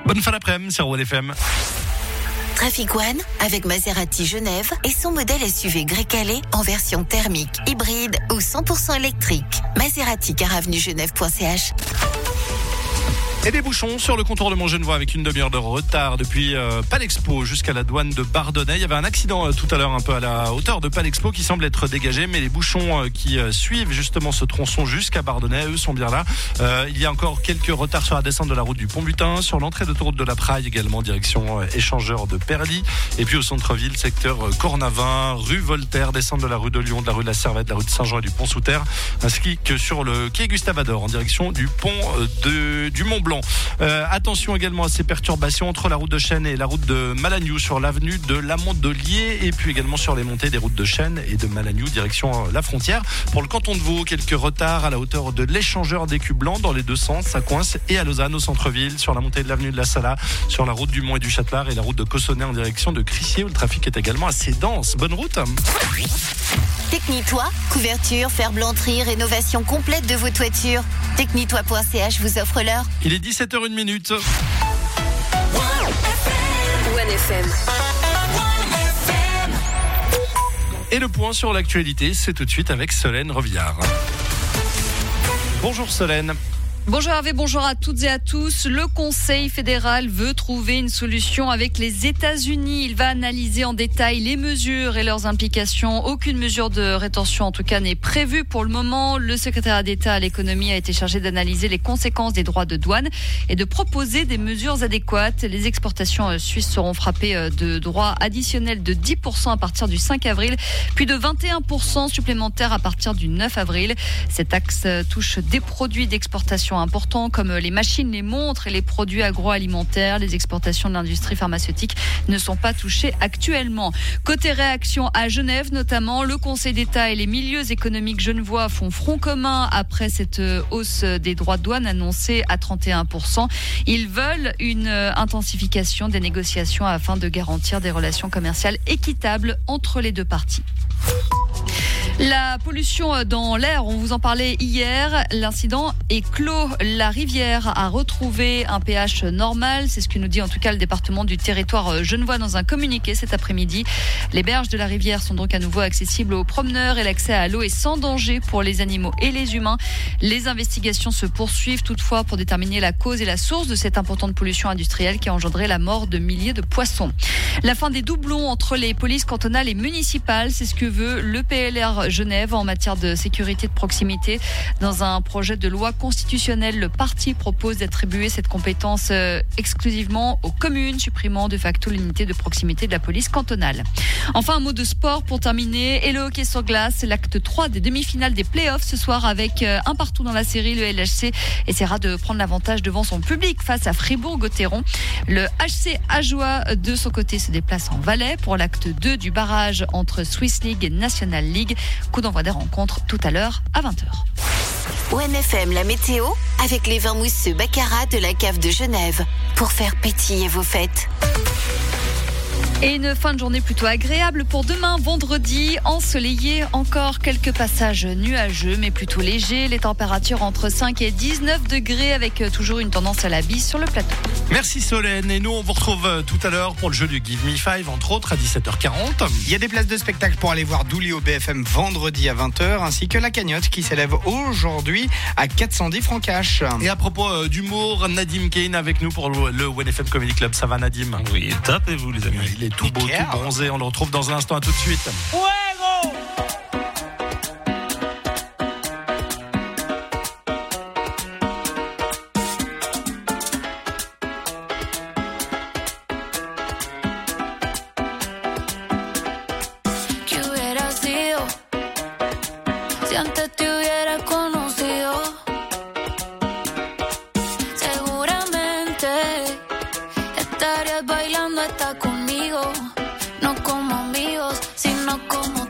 Bonne fin d'après-midi sur One FM. Trafic One avec Maserati Genève et son modèle SUV Grey-Calais en version thermique, hybride ou 100% électrique. Maserati car avenue Genève.ch. Et des bouchons sur le contournement genevois avec une demi-heure de retard depuis Palexpo jusqu'à la douane de Bardonnay. Il y avait un accident tout à l'heure un peu à la hauteur de Palexpo qui semble être dégagé, mais les bouchons qui suivent justement ce tronçon jusqu'à Bardonnay, eux sont bien là. Il y a encore quelques retards sur la descente de la route du Pont-Butin, sur l'entrée d'autoroute de la Praille également, direction échangeur de Perly. Et puis au centre-ville, secteur Cornavin, rue Voltaire, descente de la rue de Lyon, de la rue de la Servette, de la rue de Saint-Jean et du Pont-sous-Terre, ainsi que sur le quai Gustave Ador en direction du pont du Mont-Blanc. Attention également à ces perturbations entre la route de Chêne et la route de Malagnou sur l'avenue de l'Amondelier et puis également sur les montées des routes de Chêne et de Malagnou direction la frontière. Pour le canton de Vaud, quelques retards à la hauteur de l'échangeur d'Écu Blanc dans les deux sens, ça coince, et à Lausanne au centre-ville sur la montée de l'avenue de la Sala, sur la route du Mont et du Châtelard et la route de Cossonay en direction de Crissier où le trafic est également assez dense. Bonne route. Technitois, couverture, fer blancherie, rénovation complète de vos toitures. Technitois.ch vous offre l'heure. Il est 17h01. One FM. Et le point sur l'actualité, c'est tout de suite avec Solène Revillard. Bonjour Solène. Bonjour Hervé, bonjour à toutes et à tous. Le Conseil fédéral veut trouver une solution avec les États-Unis. Il va analyser en détail les mesures et leurs implications. Aucune mesure de rétention, en tout cas, n'est prévue pour le moment. Le secrétaire d'État à l'économie a été chargé d'analyser les conséquences des droits de douane et de proposer des mesures adéquates. Les exportations suisses seront frappées de droits additionnels de 10% à partir du 5 avril, puis de 21% supplémentaires à partir du 9 avril. Cette taxe touche des produits d'exportation importants comme les machines, les montres et les produits agroalimentaires. Les exportations de l'industrie pharmaceutique ne sont pas touchées actuellement. Côté réaction à Genève notamment, le Conseil d'État et les milieux économiques genevois font front commun après cette hausse des droits de douane annoncée à 31%. Ils veulent une intensification des négociations afin de garantir des relations commerciales équitables entre les deux parties. La pollution dans l'air, on vous en parlait hier, l'incident est clos. La rivière a retrouvé un pH normal, c'est ce que nous dit en tout cas le département du territoire genevois dans un communiqué cet après-midi. Les berges de la rivière sont donc à nouveau accessibles aux promeneurs et l'accès à l'eau est sans danger pour les animaux et les humains. Les investigations se poursuivent toutefois pour déterminer la cause et la source de cette importante pollution industrielle qui a engendré la mort de milliers de poissons. La fin des doublons entre les polices cantonales et municipales, c'est ce que veut le PLR Genève en matière de sécurité de proximité. Dans un projet de loi constitutionnelle, le parti propose d'attribuer cette compétence exclusivement aux communes, supprimant de facto l'unité de proximité de la police cantonale. Enfin, un mot de sport pour terminer. Et le hockey sur glace, l'acte 3 des demi-finales des playoffs ce soir avec un partout dans la série. Le LHC essaiera de prendre l'avantage devant son public face à Fribourg-Gotteron. Le HC Ajoie, de son côté, se déplace en Valais pour l'acte 2 du barrage entre Swiss League et National League. Coup d'envoi des rencontres tout à l'heure à 20h. One FM, la météo, avec les vins mousseux Baccarat de la cave de Genève, pour faire pétiller vos fêtes. Et une fin de journée plutôt agréable pour demain, vendredi, ensoleillé, encore quelques passages nuageux, mais plutôt légers. Les températures entre 5 et 19 degrés avec toujours une tendance à la bise sur le plateau. Merci Solène, et nous on vous retrouve tout à l'heure pour le jeu du Give Me 5, entre autres à 17h40. Il y a des places de spectacle pour aller voir Douli au BFM vendredi à 20h, ainsi que la cagnotte qui s'élève aujourd'hui à 410 francs cash. Et à propos d'humour, Nadim Kane avec nous pour le One FM Comedy Club. Ça va Nadim? Oui, top, et vous les amis? Il est tout beau, tout bronzé. On le retrouve dans un instant, à tout de suite. Ouais, gros! ¿Qué hubiera sido si antes te hubiera conocido? Seguramente estarías bailando hasta conmigo, no como amigos, sino como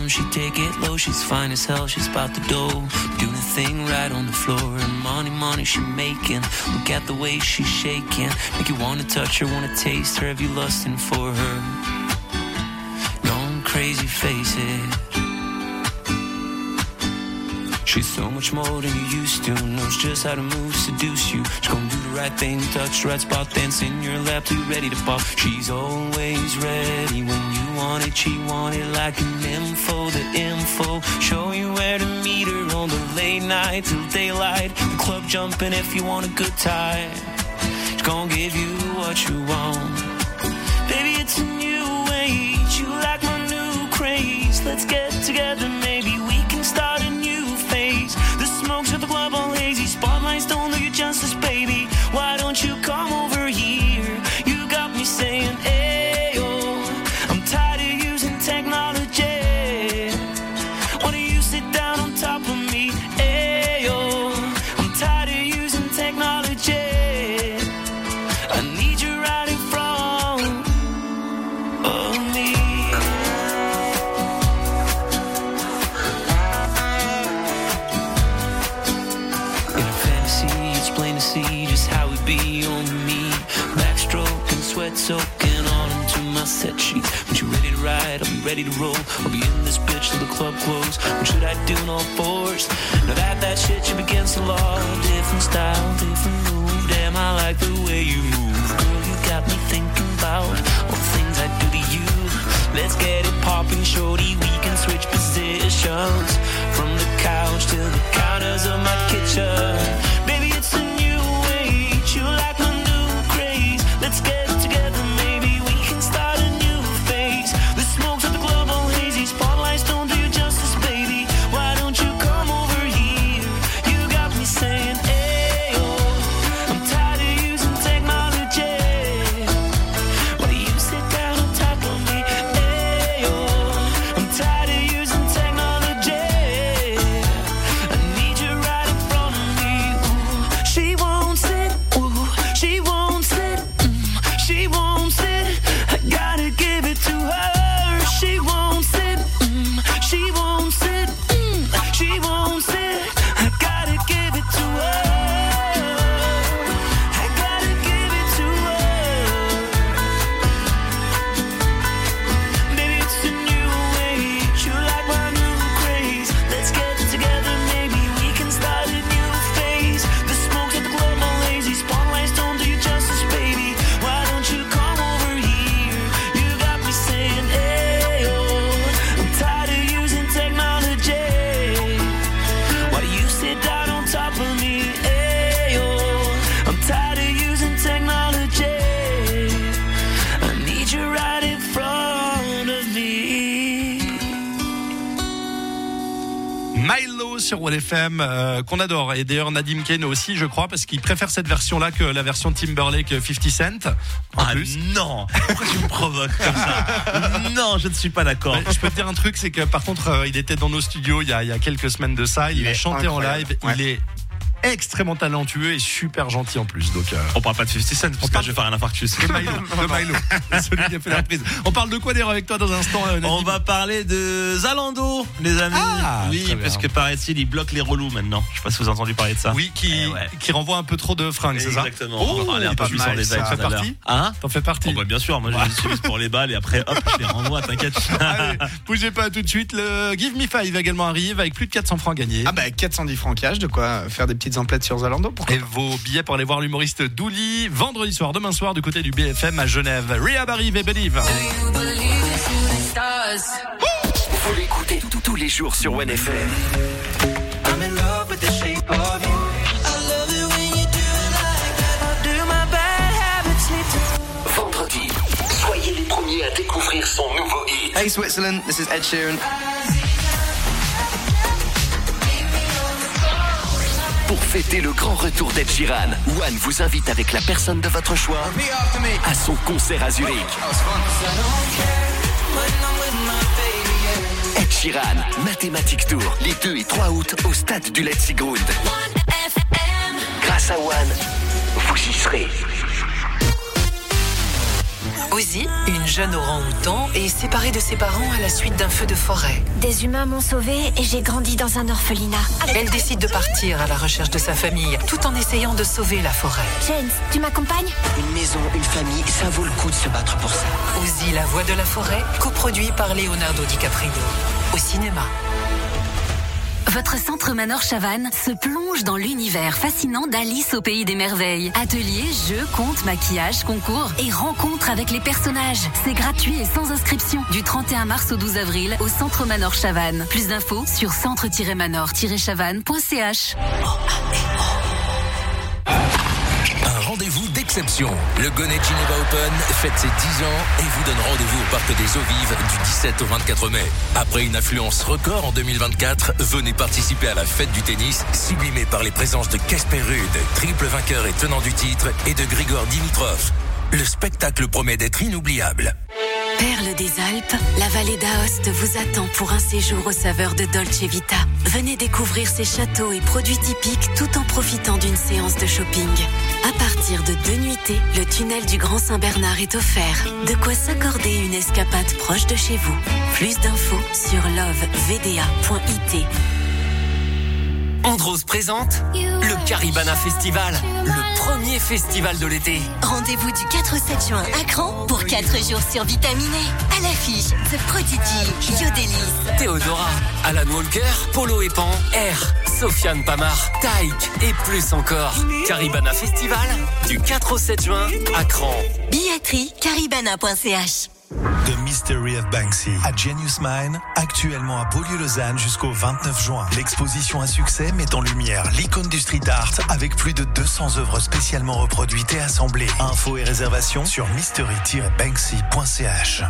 she take it low. She's fine as hell, she's about the dough. Doing a thing right on the floor. And money she making. Look at the way she's shaking. Make you wanna touch her, wanna taste her. Have you lusting for her? Going crazy, face it. She's so much more than you used to. Knows just how to move, seduce you. She's gonna do the right thing, touch the right spot, dance in your lap till you're ready to pop. She's always ready when you want it. She want it like an info, the info. Show you where to meet her on the late night till daylight. The club jumping if you want a good time. She's gonna give you what you want. Baby, it's a new age. You like my new craze. Let's get together, maybe we can start a new phase. The smoke's at the club all hazy. Spotlights don't do you justice, baby. Why don't you come over here? You got me saying, ayo. I'm tired of using technology. Why don't you sit down on top of me? Ayo. I'm tired of using technology. I need you right in front of me. In a fantasy, it's plain to see just how it be on me. Backstroke and sweat soaking on into my set sheets. When you ready to ride, I'll be ready to roll. I'll be in this bitch till the club close. What should I do in all fours? Now that shit should be against the law. Different style, different move. Damn, I like the way you move. Girl, you got me thinking about all the things I do to you. Let's get it popping, shorty. We can switch positions from the couch to the counters of my kitchen. Baby, it's a new age. You like my new craze. Let's get together, maybe we can start a new phase. The smoke's at the club all hazy. Spotlights don't do you justice, baby. Why don't you come over here? You got me saying, ayo. I'm tired of using technology. Why do you sit down on top of me? Ayo. I'm tired of using technology. I need you right in front of me. Ooh. She won't sit. Ooh. She won't sit. She won't sit. I gotta give it to her. She won't sit. She won't sit. She won't sit. I gotta give it to her. I gotta give it to her. Baby, it's a new age. You like my new craze. Let's get together, maybe we can start a new phase. The smoke's at the club all lazy. Spotlights don't do you justice, baby. Why don't you come over here? You got me saying, ayo. I'm tired of using technology. Why do you sit down on top of me? Ayo. I'm tired of using technology. I need you right in front of me. Milo sur One FM qu'on adore, et d'ailleurs Nadim Kane aussi, je crois, parce qu'il préfère cette version là que la version Timberlake 50 Cent en plus. Non, pourquoi tu me provoques comme ça? Non, je ne suis pas d'accord. Ouais, je peux te dire un truc, c'est que par contre il était dans nos studios il y a quelques semaines de ça, il a chanté en live, Ouais. il est extrêmement talentueux et super gentil en plus, donc On parle pas de 50 Cent, parce que là, je vais faire un infarctus. de Milo, celui qui a fait la reprise. On parle de quoi d'ailleurs avec toi dans un instant, Nadim? On va parler de Zalando, les amis. Ah, oui, très bien. parce que paraît-il, il bloque les relous maintenant. Je sais pas si vous avez entendu parler de ça. Oui, qui renvoie un peu trop de fringues, c'est ça? Exactement. Oh, On va parler un peu pas plus mal, sur les ça. ailes T'en fais tout à l'heure. partie? Hein? T'en fais partie. Oh bah bien sûr, moi je suis pour les balles et après hop, je les renvoie, t'inquiète. Allez, bougez pas tout de suite. Le Give Me 5 également arrive avec plus de 400 francs gagnés. Ah bah 410 francs cash, de quoi faire des petites emplettes sur Zalando. Pourquoi Et vos billets pour aller voir l'humoriste Douli vendredi soir, demain soir, du côté du BFM à Genève. Rehab arrive et Believe. Vous l'écoutez tous les jours sur One FM. I'm in love with the shape of you. I love it when you do it like that. I do my bad habits need to. Vendredi, soyez les premiers à découvrir son nouveau hit. Hey Switzerland, this is Ed Sheeran. Pour fêter le grand retour d'Ed Sheeran, One vous invite avec la personne de votre choix à son concert à Zurich. Ed Sheeran, Mathématique Tour, les 2 et 3 août au stade du Letzigrund. Grâce à One, vous y serez. Ozzy, une jeune orang-outan, est séparée de ses parents à la suite d'un feu de forêt. Des humains m'ont sauvée et j'ai grandi dans un orphelinat. Elle décide de partir à la recherche de sa famille, tout en essayant de sauver la forêt. James, tu m'accompagnes ? Une maison, une famille, ça vaut le coup de se battre pour ça. Ozzy, la voix de la forêt, coproduit par Leonardo DiCaprio. Au cinéma. Votre centre Manor Chavannes se plonge dans l'univers fascinant d'Alice au pays des merveilles. Ateliers, jeux, contes, maquillage, concours et rencontres avec les personnages. C'est gratuit et sans inscription. Du 31 mars au 12 avril au centre Manor Chavannes. Plus d'infos sur centre-manor-chavannes.ch. Un rendez-vous d'exception. Le Gonnet Geneva Open fête ses 10 ans et vous donne rendez-vous au Parc des Eaux Vives du 17 au 24 mai. Après une affluence record en 2024, venez participer à la fête du tennis sublimée par les présences de Casper Ruud, triple vainqueur et tenant du titre, et de Grigor Dimitrov. Le spectacle promet d'être inoubliable. Perle des Alpes, la vallée d'Aoste vous attend pour un séjour aux saveurs de Dolce Vita. Venez découvrir ses châteaux et produits typiques tout en profitant d'une séance de shopping. À partir de 2 nuitées, le tunnel du Grand Saint-Bernard est offert. De quoi s'accorder une escapade proche de chez vous. Plus d'infos sur lovevda.it. Andros présente le Caribana Festival, le premier festival de l'été. Rendez-vous du 4 au 7 juin à Cran pour 4 jours survitaminés. À l'affiche, The Prodigy, Yodelis, Théodora, Alan Walker, Polo et Pan, R, Sofiane Pamar, Taïk et plus encore. Caribana Festival du 4 au 7 juin à Cran. Billetterie caribana.ch. The Mystery of Banksy à Genius Mine, actuellement à Beaulieu-Lausanne jusqu'au 29 juin. L'exposition à succès met en lumière l'icône du street art avec plus de 200 œuvres spécialement reproduites et assemblées. Infos et réservations sur mystery-banksy.ch.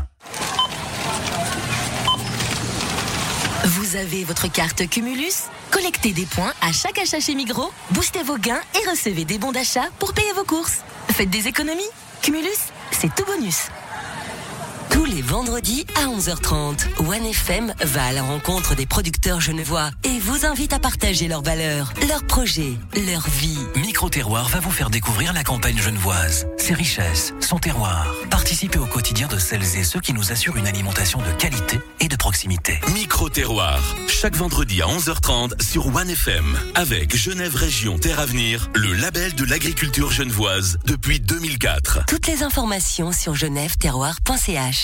Vous avez votre carte Cumulus ? Collectez des points à chaque achat chez Migros, boostez vos gains et recevez des bons d'achat pour payer vos courses. Faites des économies. Cumulus, c'est tout bonus. Tous les vendredis à 11h30, OneFM va à la rencontre des producteurs genevois et vous invite à partager leurs valeurs, leurs projets, leur vie. Micro-terroir va vous faire découvrir la campagne genevoise, ses richesses, son terroir. Participez au quotidien de celles et ceux qui nous assurent une alimentation de qualité et de proximité. Micro-terroir, chaque vendredi à 11h30 sur OneFM, avec Genève Région Terre Avenir, le label de l'agriculture genevoise depuis 2004. Toutes les informations sur genèveterroir.ch.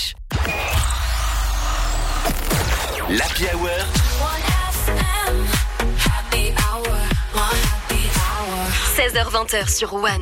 L'Happy Hour. 16h-20h sur One.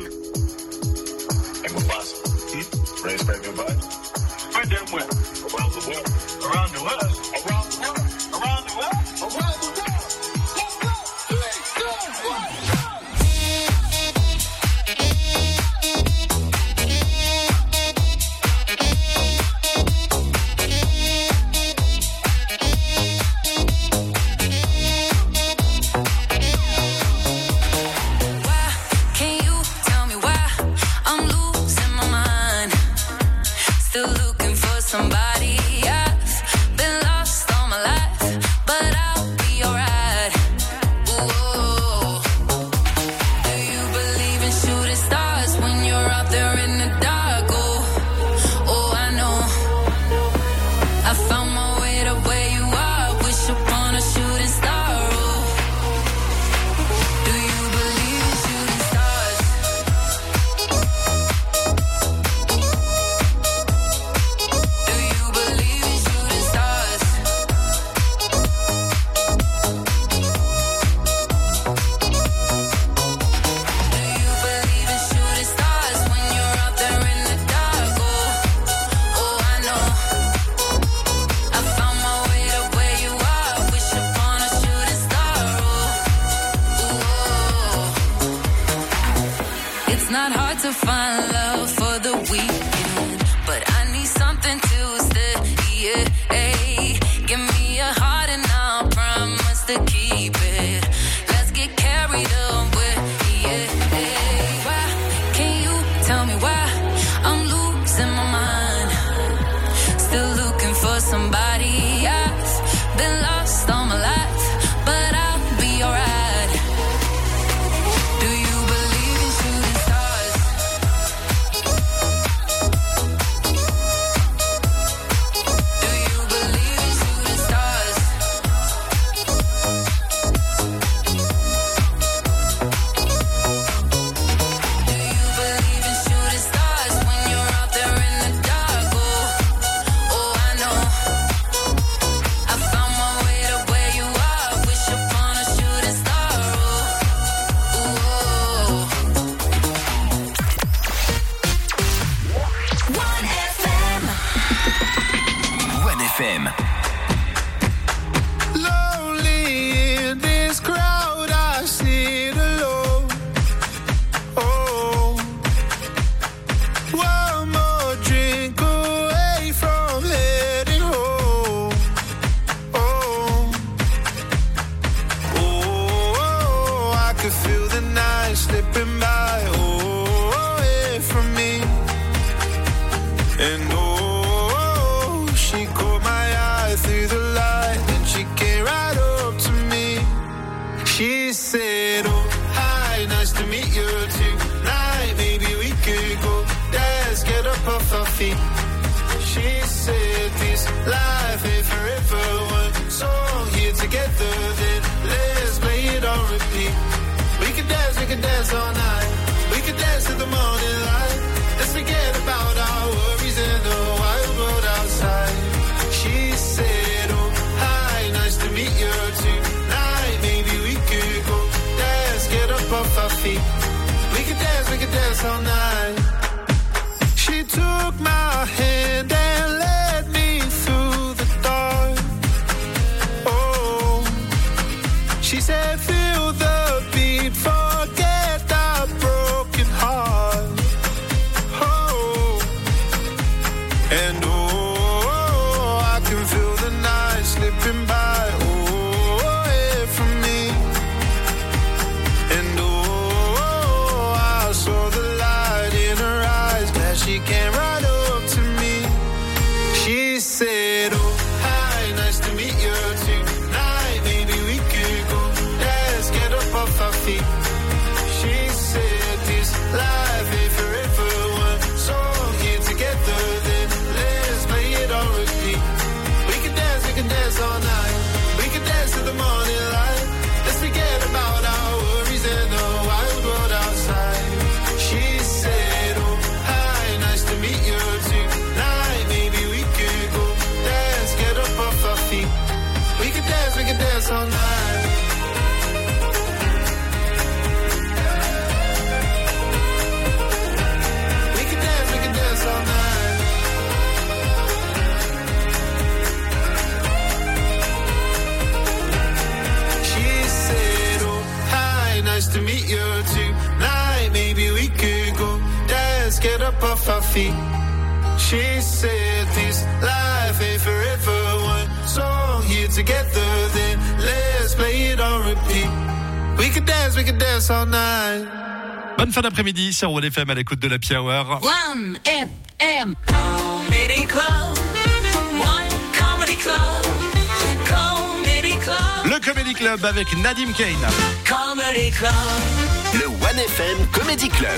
Somebody, I've been lost all my life, but I'll be alright. Ooh. Do you believe in shooting stars when you're out there in the dark? Oh, I know. I found my way to where you are. Wish upon a shooting star. Oh. Do you believe in shooting stars? To find love for the weekend, but I need something to stay. Hey, give me a heart and I'll promise to keep it. Let's get carried away. Why can't you tell me why I'm losing my mind? Still looking for somebody. I've been lost all my life, but I'll be alright. Do you believe in shooting stars? dance all night. She took my hand and led me through the dark. Oh, she said, feel the beat, forget the broken heart. Oh, and oh, I can feel the night slipping by. Oh, away from me. And oh, I saw the light in her eyes. Glad she came right up to me. She said, oh, hi, nice to meet you tonight. Maybe we could go dance, get up off our feet. She said, this life ain't forever. One song here together, then let's play it on repeat. We can dance all night. We can dance to the morning light. Let's forget about our worries and the wild world outside. She said, oh, hi, nice to meet you tonight. Maybe we could go dance, get up off our feet. We can dance all night. We can dance all night. She said, oh, hi, nice to meet you tonight. Maybe we could go dance, get up off our feet. She said, this life ain't forever. One song here together, then let's play it on repeat. We can dance all night. Bonne fin d'après-midi sur One FM à l'écoute de la Happy Hour. One FM Comedy Club. One Comedy Club. Comedy Club. Le Comedy Club avec Nadim Kane. Comedy Club. Le One FM Comedy Club.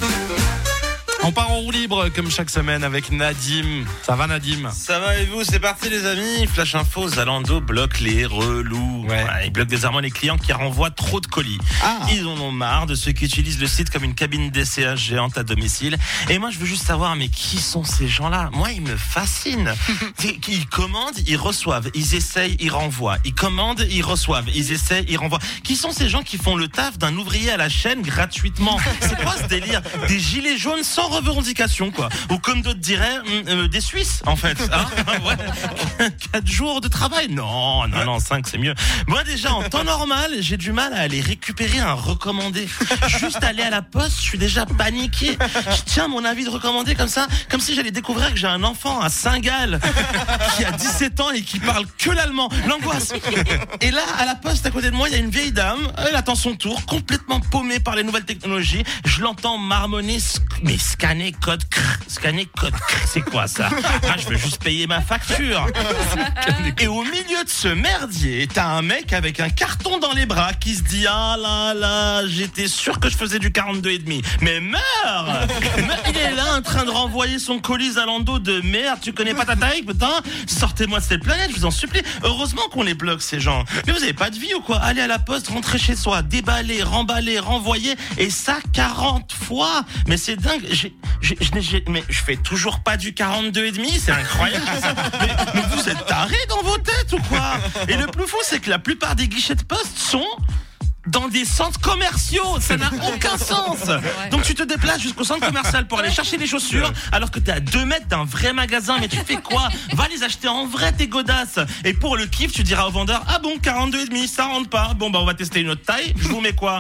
On part en roue libre comme chaque semaine avec Nadim. Ça va Nadim? Ça va et vous? C'est parti les amis. Flash Info, Zalando bloque les relous. Ouais, ils bloquent désormais les clients qui renvoient trop de colis. Ils en ont marre de ceux qui utilisent le site comme une cabine d'essayage géante à domicile. Et moi je veux juste savoir, mais qui sont ces gens-là? Moi ils me fascinent. Ils commandent, ils reçoivent, ils essayent, ils renvoient. Ils commandent, ils reçoivent, ils essayent, ils renvoient. Qui sont ces gens qui font le taf d'un ouvrier à la chaîne gratuitement? C'est quoi ce délire? Des gilets jaunes sans revendication, quoi. Ou comme d'autres diraient, des Suisses, en fait. Hein, ouais. 4 jours de travail? Non, 5 c'est mieux. Moi déjà, en temps normal, j'ai du mal à aller récupérer un recommandé. Juste aller à la poste, je suis déjà paniqué. Je tiens mon avis de recommandé comme ça, comme si j'allais découvrir que j'ai un enfant à Saint-Gall qui a 17 ans et qui parle que l'allemand. L'angoisse. Et là, à la poste, à côté de moi, il y a une vieille dame. Elle attend son tour, complètement paumée par les nouvelles technologies. Je l'entends marmonner, mais scanner code, c'est quoi ça? Je veux juste payer ma facture. Et au milieu de ce merdier, t'as un mec avec un carton dans les bras qui se dit, ah là là, j'étais sûr que je faisais du 42,5. Mais meurs! Il est là en train de renvoyer son colis Zalando de merde. Tu connais pas ta taille, putain? Sortez-moi de cette planète, je vous en supplie. Heureusement qu'on les bloque, ces gens. Mais vous avez pas de vie ou quoi? Allez à la poste, rentrez chez soi, déballer, remballer, renvoyer, et ça 40 fois. Mais c'est dingue. Mais je fais toujours pas du 42,5, c'est incroyable. mais vous êtes tarés dans vos têtes ou quoi? Et le plus fou, c'est que la plupart des guichets de poste sont dans des centres commerciaux. Ça n'a aucun sens. Donc tu te déplaces jusqu'au centre commercial pour aller chercher des chaussures alors que t'es à 2 mètres d'un vrai magasin. Mais tu fais quoi? Va les acheter en vrai, tes godasses. Et pour le kiff, tu diras au vendeur, ah bon, 42,5, ça rentre pas. Bon bah on va tester une autre taille. Je vous mets quoi?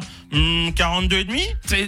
42,5.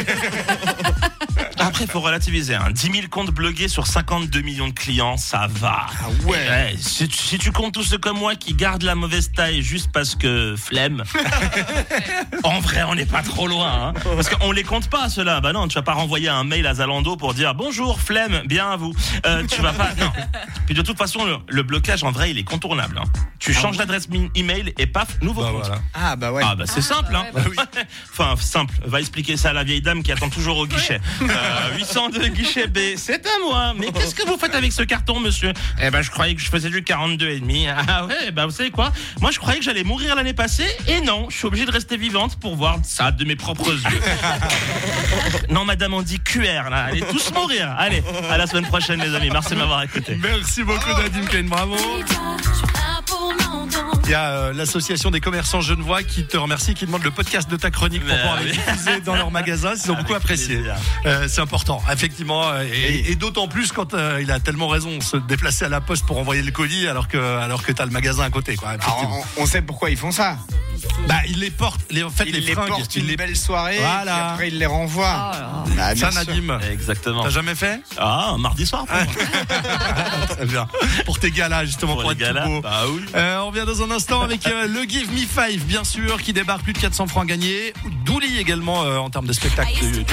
Après, faut relativiser. 10 000 comptes bloqués sur 52 millions de clients, ça va. Ah ouais. Si tu comptes tous ceux comme moi qui gardent la mauvaise taille juste parce que flemme. En vrai, on n'est pas trop loin. Hein. Parce qu'on les compte pas, ceux-là. Bah non, tu vas pas renvoyer un mail à Zalando pour dire bonjour, flemme, bien à vous. Tu vas pas. Non. Puis de toute façon, le blocage, en vrai, il est contournable. Hein. Tu changes l'adresse email et paf, nouveau compte. Voilà. Ah bah ouais. Ah bah c'est simple. Hein. Bah oui. Enfin, simple. Va expliquer ça à la vieille dame qui attend toujours au guichet. 802 guichet B, c'est à moi. Mais qu'est-ce que vous faites avec ce carton, monsieur? Eh ben, je croyais que je faisais du 42,5. Ah ouais, bah vous savez quoi? Moi, je croyais que j'allais mourir l'année passée. Et non, je suis obligé de rester vivante pour voir ça de mes propres yeux. Non, madame, on dit QR, là. Allez tous mourir. Allez, à la semaine prochaine, les amis. Merci de m'avoir écouté. Merci beaucoup, Nadim Kane. Bravo. Il y a l'association des commerçants genevois qui te remercie, qui demande le podcast de ta chronique pour pouvoir le diffuser dans leur magasin. Ils ont beaucoup apprécié. C'est important, effectivement, et d'autant plus quand il a tellement raison, se déplacer à la poste pour envoyer le colis alors que t'as le magasin à côté, quoi. Alors, on sait pourquoi ils font ça. Ils les portent, les fringues, portent une belle soirée, voilà. et après ils les renvoient. Ça, Nadim. Exactement. T'as jamais fait? Un mardi soir. Très bien. Pour tes galas, justement, pour être tout beau. Oui. On revient dans un instant avec le Give Me 5, bien sûr, qui débarque, plus de 400 francs gagnés. Douli également en termes de spectacle d'humour.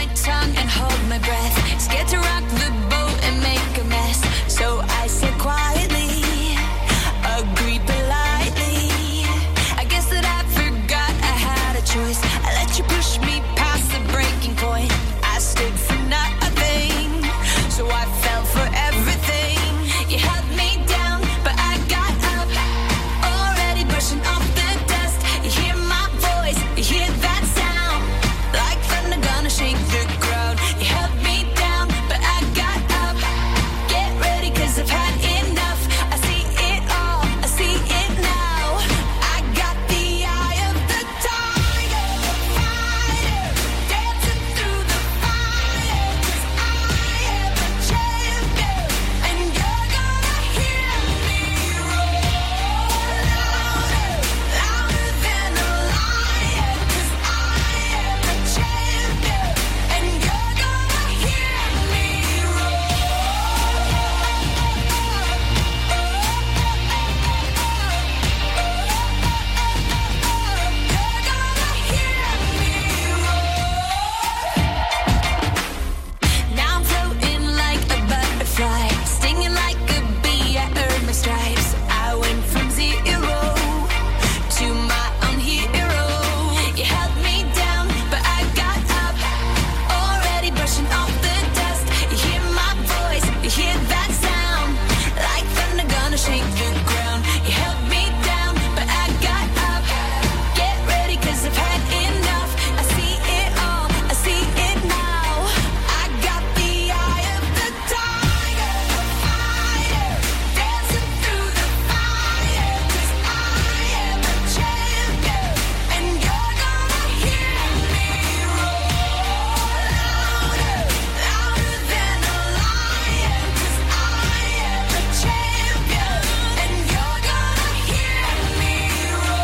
Choice. I let you push me past the breaking point. I stood for nothing, so I fell for everything. You held me down, but I got up. Already brushing off the dust. You hear my voice, you hear that sound. Like thunder gonna shake the ground. You held me down, but I got up. Get ready, 'cause I've had enough. I see it all, I see it now. I got the eye of the tiger. Dancing through the fire, 'cause I am a champion, and you're gonna hear me roar louder, louder than a lion, 'cause I am a champion, and you're gonna hear me roar. Now I'm floating like a butterfly, stinging like a bee. I earned my stripes. I went from 0 to my own hero. You held me down, but I got up. Already brushing off the dust. You hear my voice, you hear that sound. Like thunder gonna shake the ground. You held me down, but I got up. Get ready, 'cause I've had enough. I see it all, I see it now. I got the eye of the tiger, the fighter, dancing through the fire, 'cause I am a champion, and you're gonna hear me roar louder, louder than a lion, 'cause I am a champion, and you're gonna hear me roar.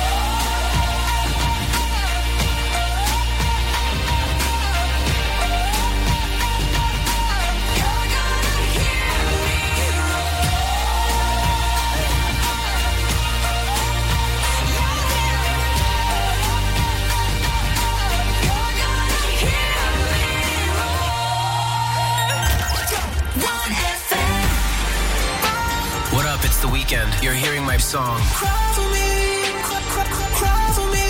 What up? It's The Weeknd. You're hearing my song. Cry for me, cry for me.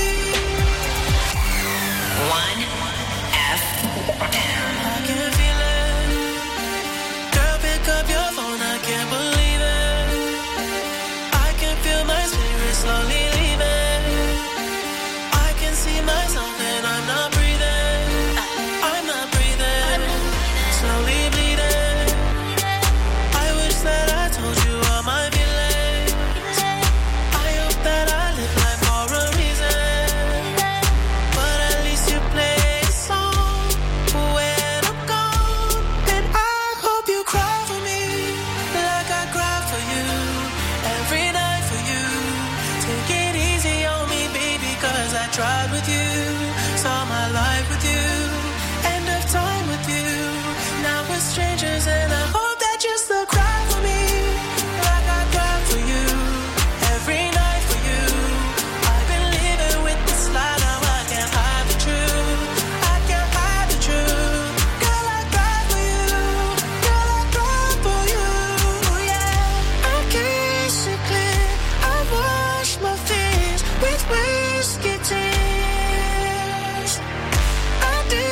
1FM. I can feel it. Girl, pick up your phone, I can't believe it. I can feel my spirit slowly leaving. I can see myself and I'm not breathing. I'm not breathing. Slowly bleeding. I wish that I told you all my feelings. I hope that I live life for a reason. But at least you play a song when I'm gone. And I hope you cry for me like I cry for you. Every night for you. Take it easy on me, baby, 'cause I tried with you. Saw my life with you. End of time with you. Now we're strangers, and I hope that you still cry for me like I cry for you. Every night for you. I've been living with this lie, now I can't hide the truth. I can't hide the truth. Girl, I cry for you. Girl, I cry for you. Yeah. I kiss it clear. I wash my fears with whiskey tears. I did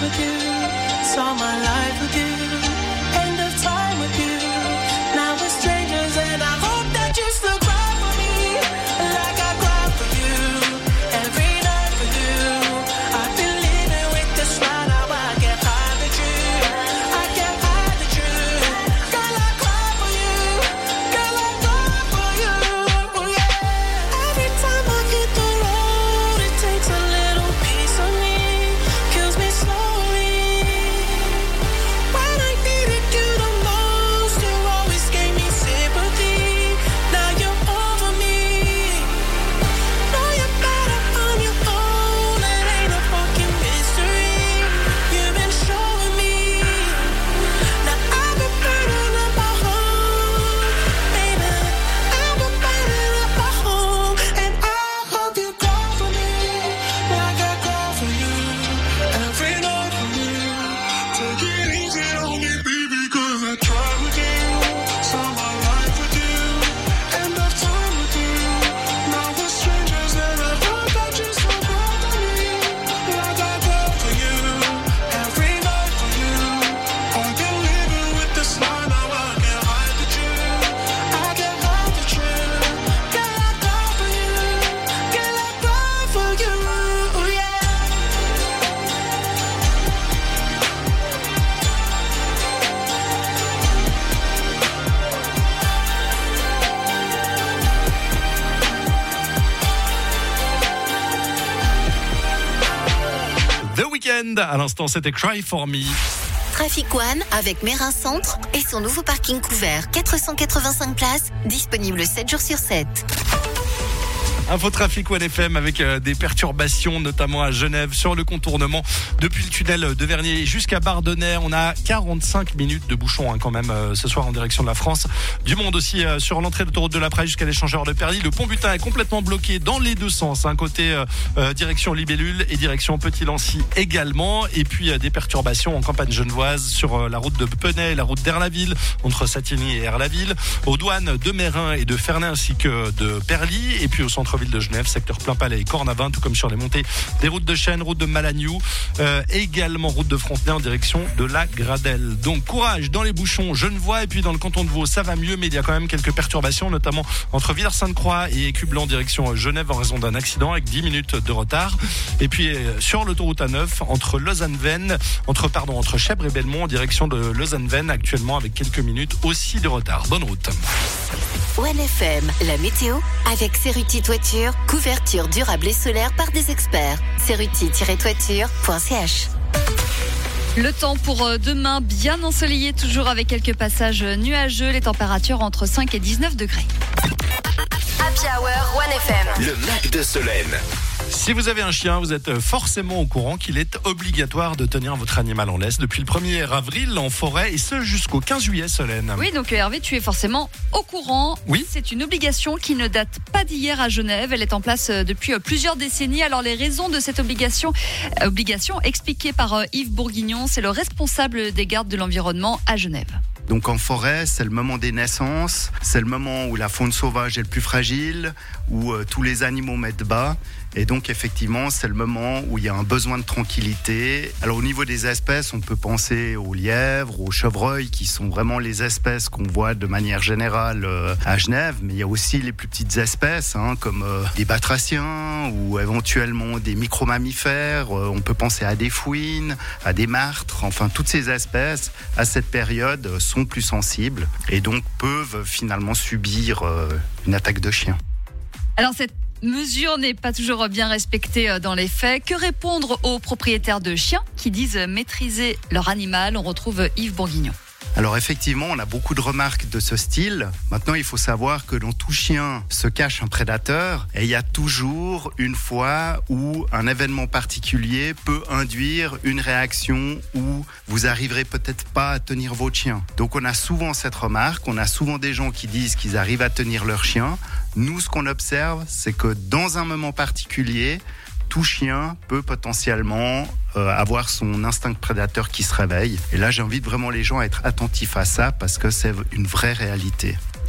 with you. Saw my life with you. End of time with you. Now we're strangers and I hope that you still cry for me like I cry for you. Every night for you. I've been living with this right now. I can't hide the truth. I can't hide the truth. Girl, I cry for you. Girl, I cry for you. Yeah. Every time I hit the road, it takes a little piece of me. Kills me slowly. When I needed you the most, you always gave me sympathy. Now you're over me. Know you're better on your own. It ain't a fucking mystery. You've been showing me. Now I've been burning up my home, baby. I've been burning up my home, and I hope you call for me like I call for you every night for you. Take it easy on me, baby, 'cause I tried with you. Saw my life with you. End of time with you. Now we're strangers and I hope that you still call for me like I call for you every night for you. I've been living with this lie, now I can't hide the truth. I can't hide the truth. Girl, I cry for you. Girl, I cry for you. Yeah. The Weeknd, à l'instant c'était Cry For Me. Traffic One avec Mérin Centre et son nouveau parking couvert. 485 places, disponible 7 jours sur 7. Info Trafic One FM avec des perturbations, notamment à Genève sur le contournement depuis le tunnel de Vernier jusqu'à Bardonnay. On a 45 minutes de bouchon quand même ce soir en direction de la France. Du monde aussi sur l'entrée de l'autoroute de la Praille jusqu'à l'échangeur de Perly. Le pont Butin est complètement bloqué dans les deux sens, côté direction Libellule et direction Petit-Lancy également. Et puis des perturbations en campagne genevoise sur la route de Penay et la route d'Erlaville entre Satigny et Erlaville, aux douanes de Mérin et de Ferney ainsi que de Perly, et puis au centre-ville de Genève, secteur Plain-Palais et Cornavin, tout comme sur les montées des routes de Chêne, route de Malagnou, également route de Frontenay en direction de la Gradelle. Donc courage dans les bouchons genevois, et puis dans le canton de Vaud ça va mieux, mais il y a quand même quelques perturbations, notamment entre Villers-Sainte-Croix et Écublanc en direction Genève en raison d'un accident avec 10 minutes de retard. Et puis sur l'autoroute A9 entre Lausanne-Vennes, entre Chèvres et Belmont en direction de Lausanne-Vennes, actuellement avec quelques minutes aussi de retard. Bonne route. One FM, la météo avec Cerruti Toiture, couverture durable et solaire par des experts. Cerruti-toiture.ch. Le temps pour demain, bien ensoleillé, toujours avec quelques passages nuageux, les températures entre 5 et 19 degrés. Happy Hour One FM. Le Mac de Solène. Si vous avez un chien, vous êtes forcément au courant qu'il est obligatoire de tenir votre animal en laisse depuis le 1er avril en forêt, et ce jusqu'au 15 juillet, Solène. Oui, donc Hervé, tu es forcément au courant. Oui. C'est une obligation qui ne date pas d'hier à Genève. Elle est en place depuis plusieurs décennies. Alors les raisons de cette obligation expliquées par Yves Bourguignon, c'est le responsable des gardes de l'environnement à Genève. Donc en forêt, c'est le moment des naissances, c'est le moment où la faune sauvage est le plus fragile, où tous les animaux mettent bas. Et donc effectivement, c'est le moment où il y a un besoin de tranquillité. Alors au niveau des espèces, on peut penser aux lièvres, aux chevreuils, qui sont vraiment les espèces qu'on voit de manière générale à Genève. Mais il y a aussi les plus petites espèces, comme des batraciens ou éventuellement des micro-mammifères. On peut penser à des fouines, à des martres. Enfin, toutes ces espèces, à cette période, sont plus sensibles et donc peuvent finalement subir une attaque de chien. Alors cette mesure n'est pas toujours bien respectée dans les faits. Que répondre aux propriétaires de chiens qui disent maîtriser leur animal? On retrouve Yves Bourguignon. Alors effectivement, on a beaucoup de remarques de ce style. Maintenant, il faut savoir que dans tout chien se cache un prédateur, et il y a toujours une fois où un événement particulier peut induire une réaction où vous arriverez peut-être pas à tenir votre chien. Donc on a souvent cette remarque, on a souvent des gens qui disent qu'ils arrivent à tenir leur chien. Nous, ce qu'on observe, c'est que dans un moment particulier, tout chien peut potentiellement avoir son instinct prédateur qui se réveille. Et là, j'invite vraiment les gens à être attentifs à ça parce que c'est une vraie réalité.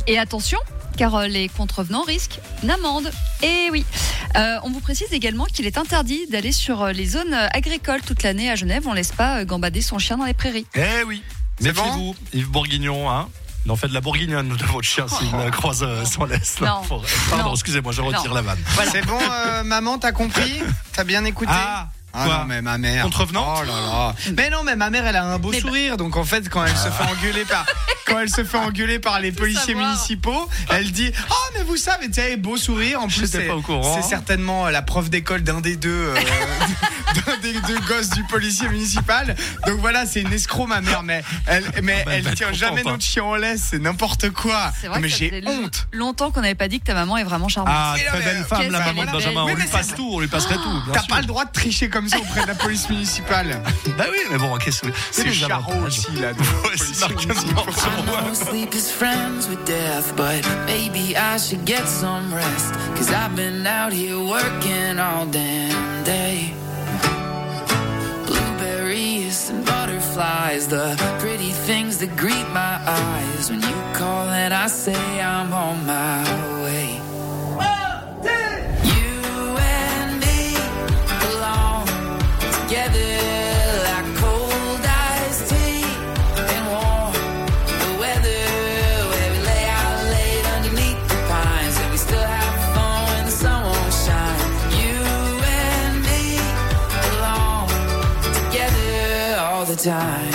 Et attention, car les contrevenants risquent une amende. Et oui. On vous précise également qu'il est interdit d'aller sur les zones agricoles toute l'année à Genève. On ne laisse pas gambader son chien dans les prairies. Eh oui. Méfiez-vous, Yves Bourguignon, hein. Il en fait de la bourguignonne de votre chien s'il croise son laisse. Pardon, excusez-moi, je retire la vanne. Voilà. C'est bon, maman, t'as compris? T'as bien écouté? Quoi non, mais ma mère. Contrevenant? Oh là là. Mais non, mais ma mère, elle a un beau sourire. Donc en fait, quand elle se fait engueuler par les policiers municipaux, elle dit: oh, mais vous savez, tu sais, beau sourire. En plus, c'est certainement la prof d'école d'un des deux gosses du policier municipal. Donc voilà, c'est une escroc, ma mère. Mais elle tient jamais notre chien en laisse. C'est n'importe quoi. C'est vrai mais que j'ai honte. Longtemps qu'on n'avait pas dit que ta maman est vraiment charmante. Ah, très belle femme, la maman de Benjamin. On lui passe tout, on lui passerait tout. T'as pas le droit de tricher comme ça auprès de la police municipale. Bah oui, mais bon, qu'est-ce que c'est Charo aussi là. Sleep is friends with death, but maybe I should get some rest. 'Cause I've been out here working all damn day. Blueberries and butterflies, the pretty things that greet my eyes. When you call and I say I'm on my way. Together like cold iced tea and warm the weather, where we lay out late underneath the pines and we still have fun when the sun won't shine. You and me alone, together all the time.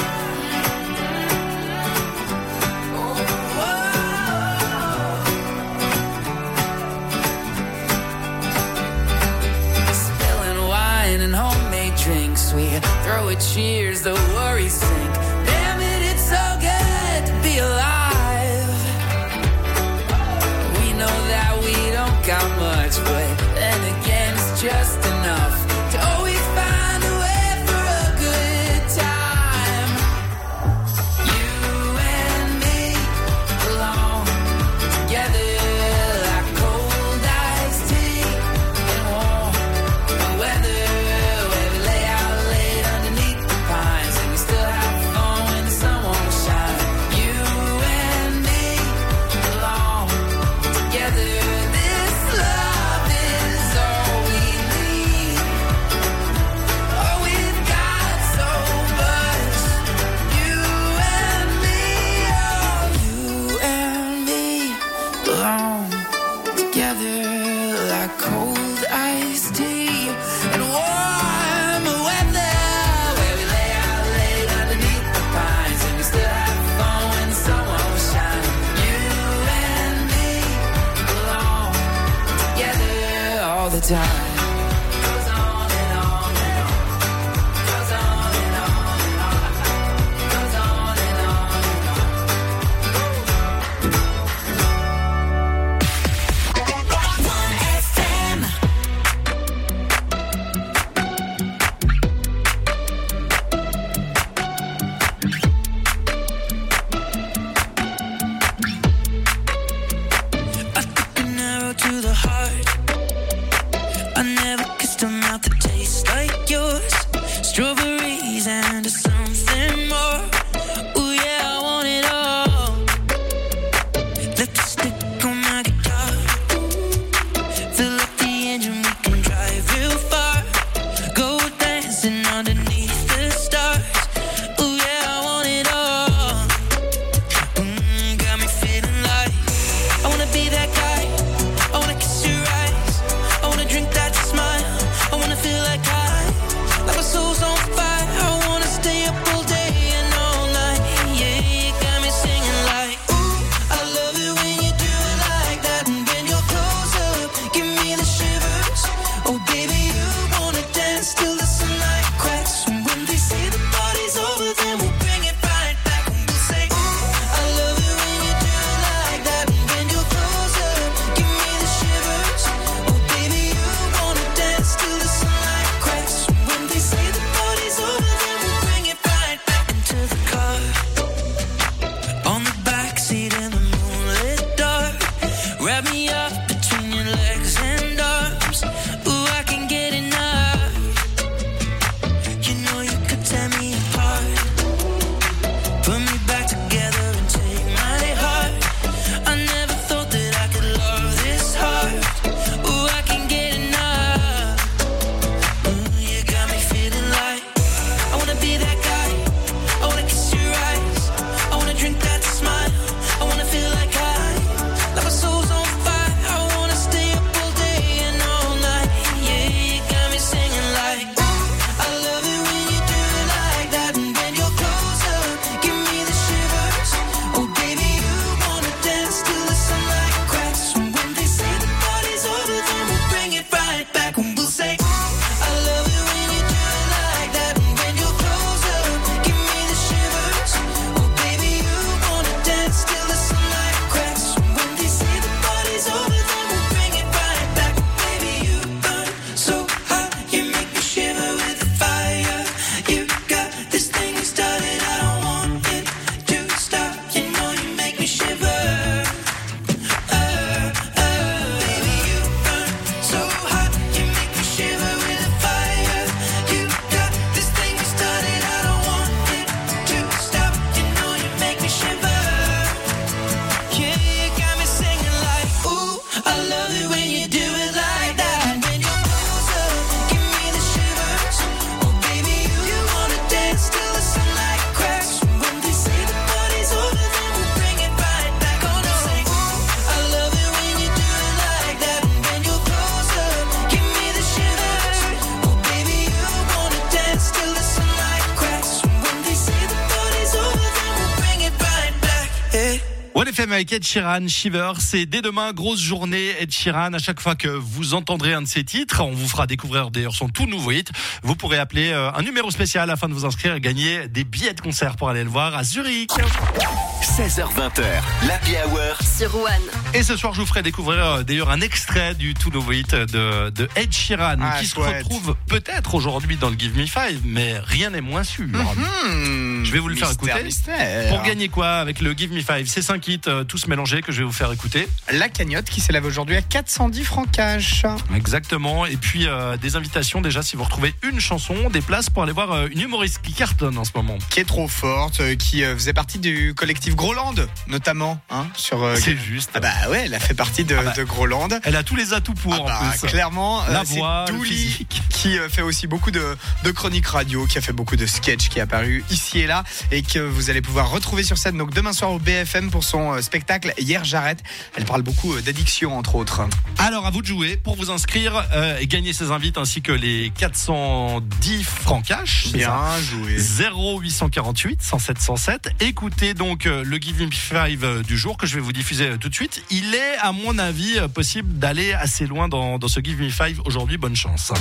Drinks, we throw a cheers, the worries sink. Damn it, it's so good to be alive. We know that we don't got much, but then again, it's just enough to always find a way for a good time. You and me alone, together like cold iced tea and warm the weather. Time. Be that guy, I wanna kiss your eyes, I wanna drink that smile. avec Ed Sheeran, Shiver. C'est dès demain, grosse journée Ed Sheeran. À chaque fois que vous entendrez un de ses titres, on vous fera découvrir d'ailleurs son tout nouveau hit. Vous pourrez appeler un numéro spécial afin de vous inscrire et gagner des billets de concert pour aller le voir à Zurich. 16h-20h, l'Happy Hour sur One. Et ce soir, je vous ferai découvrir d'ailleurs un extrait du tout nouveau hit de Ed Sheeran qui se retrouve peut-être aujourd'hui dans le Give Me 5, mais rien n'est moins sûr. Je vais vous le faire écouter. Pour gagner quoi avec le Give Me 5? C'est 5 hits tous mélangés que je vais vous faire écouter. La cagnotte qui s'élève aujourd'hui à 410 francs cash. Exactement. Et puis des invitations déjà si vous retrouvez une chanson, des places pour aller voir une humoriste qui cartonne en ce moment. Qui est trop forte, qui faisait partie du collectif Groland notamment. C'est juste. Ah bah ouais, elle a fait partie de Groland. Elle a tous les atouts pour en plus. Clairement, la voix, c'est le physique. Qui fait aussi beaucoup de chroniques radio, qui a fait beaucoup de sketchs, qui est apparu ici et là et que vous allez pouvoir retrouver sur scène donc demain soir au BFM pour son spectacle Hier j'arrête. Elle parle beaucoup d'addiction entre autres. Alors à vous de jouer pour vous inscrire et gagner ces invites ainsi que les 410 francs cash. Bien joué. 0848 107 107. Écoutez donc le Give Me 5 du jour que je vais vous diffuser tout de suite. Il est à mon avis possible d'aller assez loin dans ce Give Me 5 aujourd'hui. Bonne chance.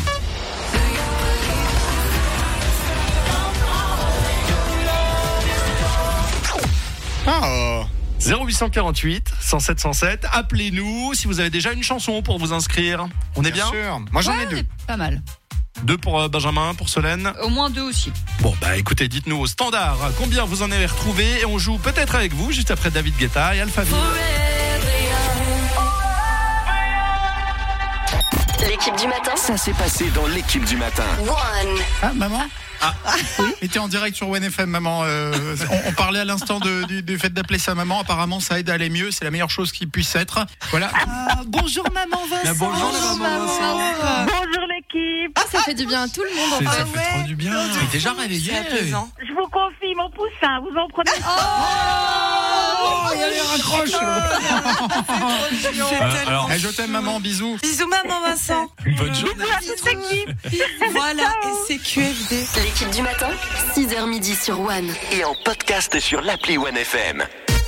Oh. 0848 107 107. Appelez-nous si vous avez déjà une chanson pour vous inscrire. On est bien sûr. Moi j'en ai 2. Pas mal. 2 pour Benjamin, pour Solène. Au moins 2 aussi. Bon bah écoutez, dites-nous au standard combien vous en avez retrouvé et on joue peut-être avec vous juste après David Guetta et Alphaville. L'équipe du matin. Ça s'est passé dans l'équipe du matin. One. Ah, maman? Oui. Et t'es en direct sur One FM, maman. On parlait à l'instant du fait d'appeler sa maman. Apparemment, ça aide à aller mieux. C'est la meilleure chose qui puisse être. Voilà. Bonjour, maman Vincent. Bonjour, maman Vincent. Bonjour, l'équipe. Ah, ça fait du bien à tout le monde. Ça fait trop du bien. T'es déjà réveillé. Je vous confie mon poussin. Vous en prenez. Elle raccroche. Je t'aime, maman. Bisous. Bisous, maman Vincent. Bonne journée. Bisous à toute l'équipe. Voilà, et c'est QFD. L'équipe du matin, 6h midi sur One. Et en podcast sur l'appli One FM.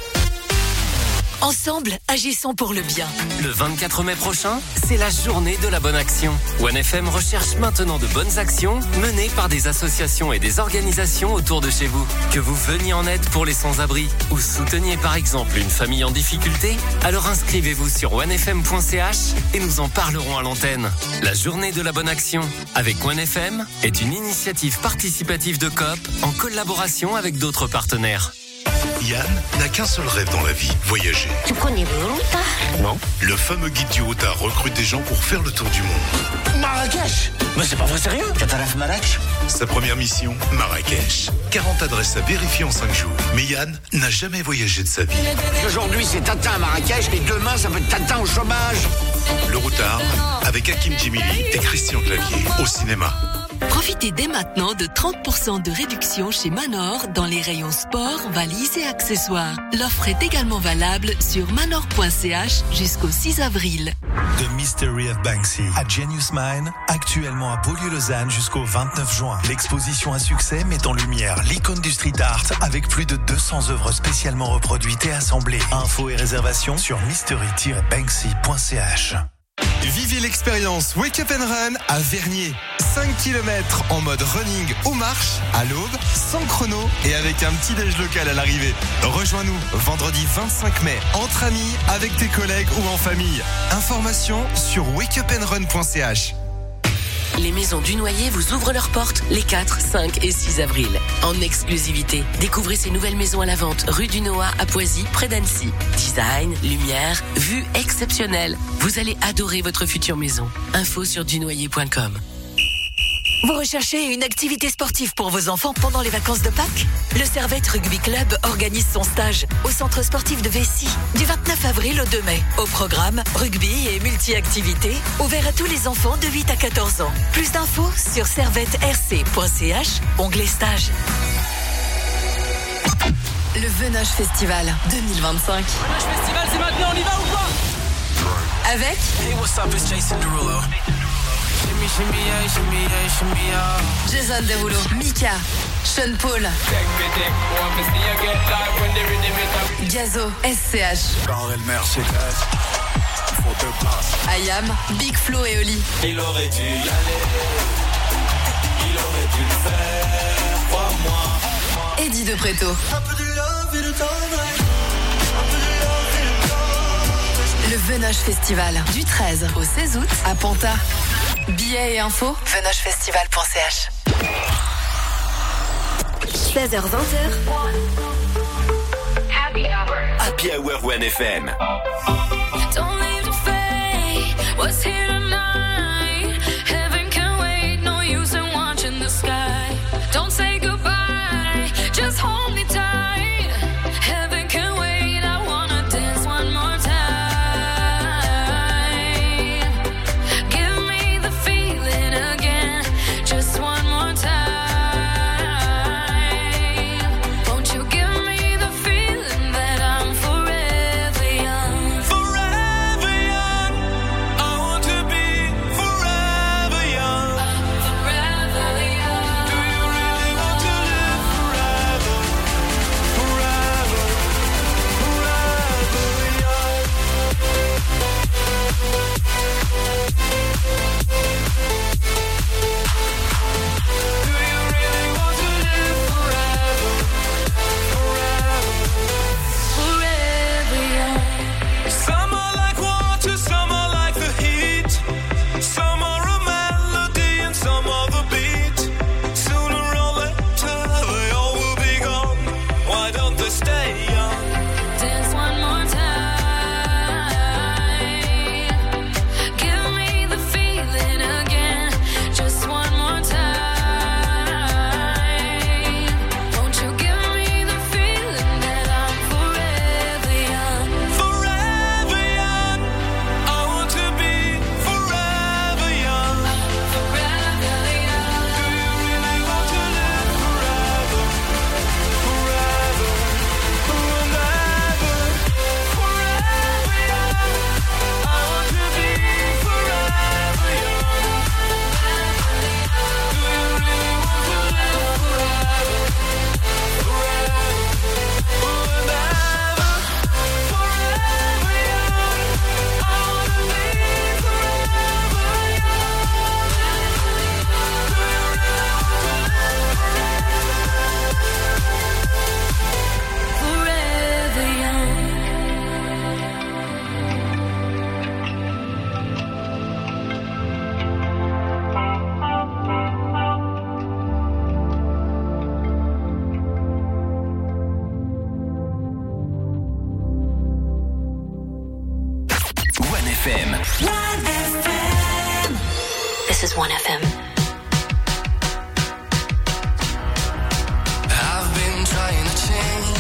Ensemble, agissons pour le bien. Le 24 mai prochain, c'est la journée de la bonne action. One FM recherche maintenant de bonnes actions menées par des associations et des organisations autour de chez vous. Que vous veniez en aide pour les sans-abri ou souteniez par exemple une famille en difficulté, alors inscrivez-vous sur onefm.ch et nous en parlerons à l'antenne. La journée de la bonne action avec One FM est une initiative participative de Coop en collaboration avec d'autres partenaires. Yann n'a qu'un seul rêve dans la vie, voyager. Tu connais le routard? Non. Le fameux guide du routard recrute des gens pour faire le tour du monde. Marrakech? Mais c'est pas vrai sérieux? Qataraf Marrakech? Sa première mission, Marrakech. 40 adresses à vérifier en 5 jours. Mais Yann n'a jamais voyagé de sa vie. Aujourd'hui c'est Tintin à Marrakech et demain ça peut être Tintin au chômage. Le routard avec Hakim Djimili et Christian Clavier au cinéma. Profitez dès maintenant de 30% de réduction chez Manor dans les rayons sport, valises et accessoires. L'offre est également valable sur manor.ch jusqu'au 6 avril. The Mystery of Banksy à Genius Mine, actuellement à Beaulieu-Lausanne jusqu'au 29 juin. L'exposition à succès met en lumière l'icône du street art avec plus de 200 œuvres spécialement reproduites et assemblées. Infos et réservations sur mystery-banksy.ch. Vivez l'expérience Wake Up and Run à Vernier. 5 km en mode running ou marche, à l'aube, sans chrono et avec un petit déj local à l'arrivée. Rejoins-nous vendredi 25 mai, entre amis, avec tes collègues ou en famille. Informations sur wakeupandrun.ch. Les maisons du Noyer vous ouvrent leurs portes les 4, 5 et 6 avril. En exclusivité, découvrez ces nouvelles maisons à la vente rue du Noah à Poisy, près d'Annecy. Design, lumière, vue exceptionnelle. Vous allez adorer votre future maison. Info sur dunoyer.com. Vous recherchez une activité sportive pour vos enfants pendant les vacances de Pâques? Le Servette Rugby Club organise son stage au centre sportif de Vessy du 29 avril au 2 mai. Au programme, rugby et multi-activités, ouvert à tous les enfants de 8 à 14 ans. Plus d'infos sur servetterc.ch, onglet stage. Le Venage Festival 2025. Venage Festival, c'est maintenant, on y va ou pas? Avec Hey, what's up, it's Jason Derulo. Jason Derulo, Mika, Sean Paul, Gazo, SCH, Ayam, Big Flo et Oli. Il aurait dû y aller, il aurait dû le faire, crois-moi. Eddie De Pretto. Le Venoche Festival, du 13 au 16 août à Panta. Billets et infos, venochefestival.ch. 16h20. Happy Hour 1FM. Don't leave the fate, what's here tonight? Heaven can wait, no use in watching the sky. Don't say goodbye, just hold me tight. Heaven can wait, I wanna dance one more time. Give me the feeling again, just one more time. Won't you give me the feeling that I'm forever young? Forever young, I want to be forever young. Forever young. Do you really want to live forever? Forever, forever young. Do you really want to live forever? Forever young. Some are like water, some are like the heat. Some are a melody and some are the beat. Sooner or later they all will be gone. Why don't they stay young? Dance one more time. Give me the feeling again, just one more time. Won't you give me the feeling that I'm forever young? Forever young, I want to be forever young. Forever young. Do you really want to live forever? Forever, forever, forever young. I want to be forever young. Do you really want to live forever? Forever, forever, forever young. I want to be forever young. Forever young. One FM. This is 1FM. I've been trying to change,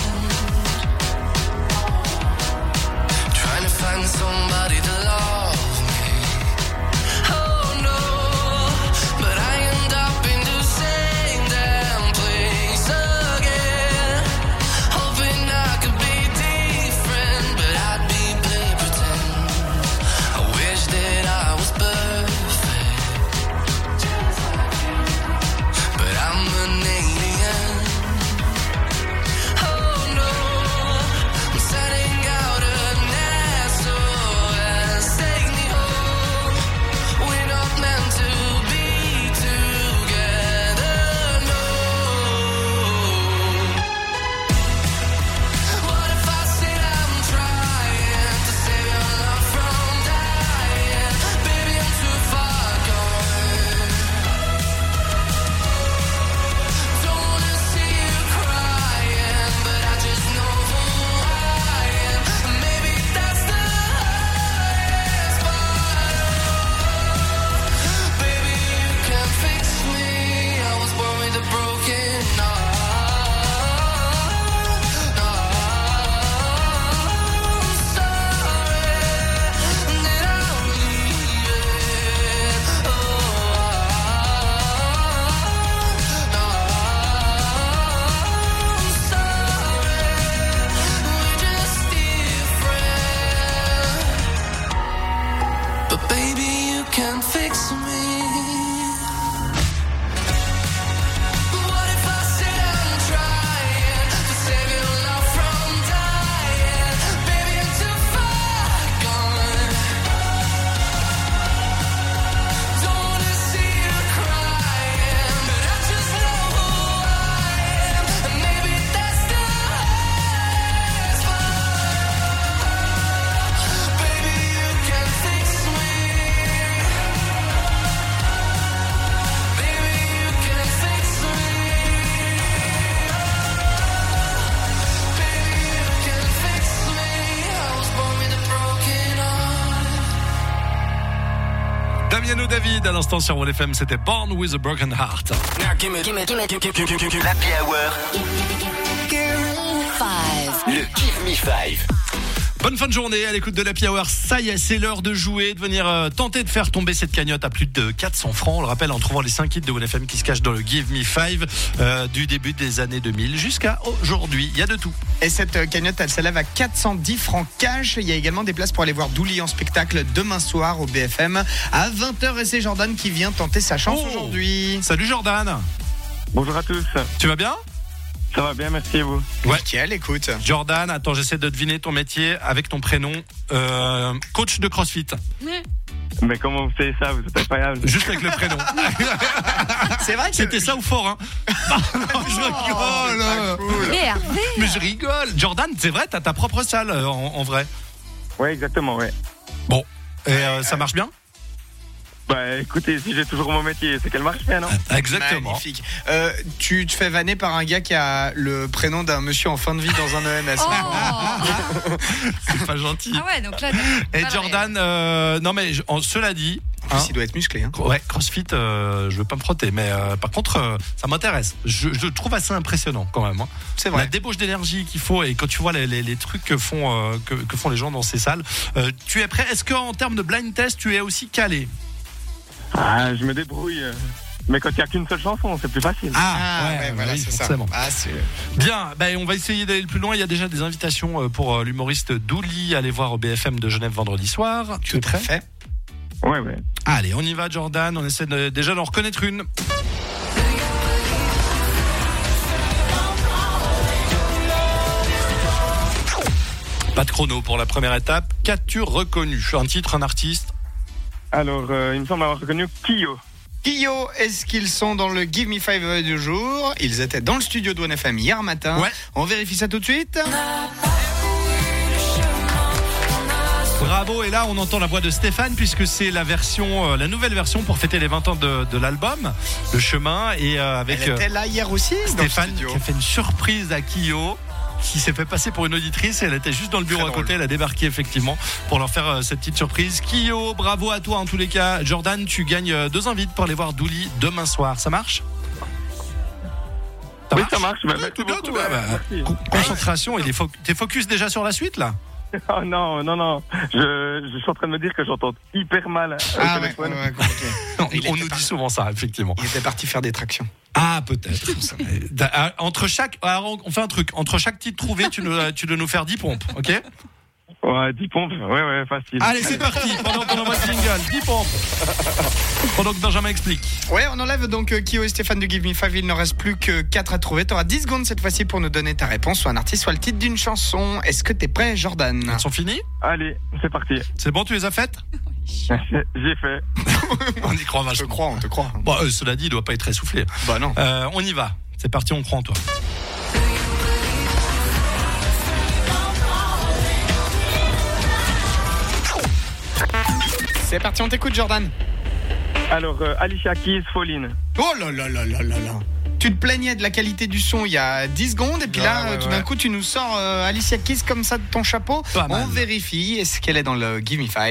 trying to find somebody to love me. Oh no, but I end up in the same damn place again. Hoping I could be different, but I'd be play pretend. I wish that I was perfect, but I'm an alien. Oh no, I'm setting out an SOS. Take me home. We're not meant to be together, no. What if I said I'm trying to save your love from dying? Baby, I'm too far gone. Don't wanna see you crying, but I just know who I am. Maybe that's the hardest part. Baby, you can fix me. I was born with a broken heart. I'm sorry that I'm leaving. I'm sorry, we're just different. But baby, you can fix me. Damiano David, à l'instant sur WFM, c'était Born with a Broken Heart. L'Happy Hour. Le Give Me 5. Bonne fin de journée à l'écoute de l'Happy Hour. Ça y est, c'est l'heure de jouer, de venir tenter de faire tomber cette cagnotte à plus de 400 francs. On le rappelle en trouvant les 5 hits de WFM qui se cachent dans le Give Me 5 du début des années 2000 jusqu'à aujourd'hui. Il y a de tout. Et cette cagnotte, elle s'élève à 410 francs cash. Il y a également des places pour aller voir Douli en spectacle demain soir au BFM à 20h. Et c'est Jordan qui vient tenter sa chance aujourd'hui. Salut Jordan. Bonjour à tous. Tu vas bien ? Ça va bien, merci et vous. Ouais. Nickel, écoute. Jordan, attends, j'essaie de deviner ton métier avec ton prénom. Coach de CrossFit. Mais comment vous savez ça ? Vous êtes incroyable. Juste avec le prénom. C'est vrai que c'était ça ou fort, hein. Non, je rigole. Cool. Mais je rigole. Jordan, c'est vrai, t'as ta propre salle en vrai. Ouais, exactement, ouais. Bon, et ça marche bien ? Bah écoutez, si j'ai toujours mon métier, c'est qu'elle marche bien, non ? Exactement. Magnifique. Tu te fais vanner par un gars qui a le prénom d'un monsieur en fin de vie dans un EMS. C'est pas gentil. Ah ouais, donc là. Et Jordan, non mais cela dit. Il doit être musclé. Hein. Ouais, CrossFit, je veux pas me frotter, mais par contre, ça m'intéresse. Je le trouve assez impressionnant quand même. Hein. C'est vrai. La débauche d'énergie qu'il faut et quand tu vois les trucs que font les gens dans ces salles, tu es prêt ? Est-ce qu'en termes de blind test, tu es aussi calé ? Ah, je me débrouille. Mais quand il n'y a qu'une seule chanson, c'est plus facile. Ouais, voilà, c'est forcément. Ça. Bien, on va essayer d'aller le plus loin. Il y a déjà des invitations pour l'humoriste Douli. Allez voir au BFM de Genève vendredi soir. Tu es prêt ? Ouais. Allez, on y va, Jordan. On essaie déjà d'en reconnaître une. Pas de chrono pour la première étape. Qu'as-tu reconnu ? Un titre, un artiste ? Alors, il me semble avoir reconnu Kyo. Kyo, est-ce qu'ils sont dans le Give Me 5 du jour ? Ils étaient dans le studio de WFM hier matin. Ouais. On vérifie ça tout de suite. Bravo, et là on entend la voix de Stéphane puisque c'est la nouvelle version pour fêter les 20 ans de l'album, Le Chemin, et avec elle était là hier aussi, Stéphane qui a fait une surprise à Kyo, qui s'est fait passer pour une auditrice et elle était juste dans le bureau à côté. Elle a débarqué effectivement pour leur faire cette petite surprise. Kyo, bravo à toi en tous les cas. Jordan, tu gagnes 2 invites pour aller voir Douli demain soir, ça marche ? Oui, ça marche. Tout bien. Concentration, t'es focus déjà sur la suite là ? Oh non. Je suis en train de me dire que j'entends hyper mal au téléphone. On nous dit souvent ça, effectivement. Il était parti faire des tractions. Ah, peut-être. On fait un truc. Entre chaque titre trouvé, tu dois nous faire 10 pompes, ok ? Ouais, 10 pompes, ouais, facile. Allez, c'est parti. Pendant qu'on envoie le jingle, 10 pompes. Pendant que Benjamin explique. Ouais, on enlève donc Kyo et Stéphane de Give Me 5. Il ne reste plus que 4 à trouver. Tu auras 10 secondes cette fois-ci pour nous donner ta réponse, soit un artiste, soit le titre d'une chanson. Est-ce que t'es prêt, Jordan ? Elles sont finies ? Allez, c'est parti. C'est bon, tu les as faites ? J'ai fait. On y croit vachement. On te croit. Bon, cela dit, il doit pas être essoufflé. Bah non. On y va. C'est parti, on croit en toi. C'est parti, on t'écoute, Jordan. Alors, Alicia Keys, Fall In. Oh là là. Tu te plaignais de la qualité du son il y a 10 secondes et puis tout d'un coup tu nous sors Alicia Keys comme ça de ton chapeau. On vérifie, est-ce qu'elle est dans le Give Me 5 ?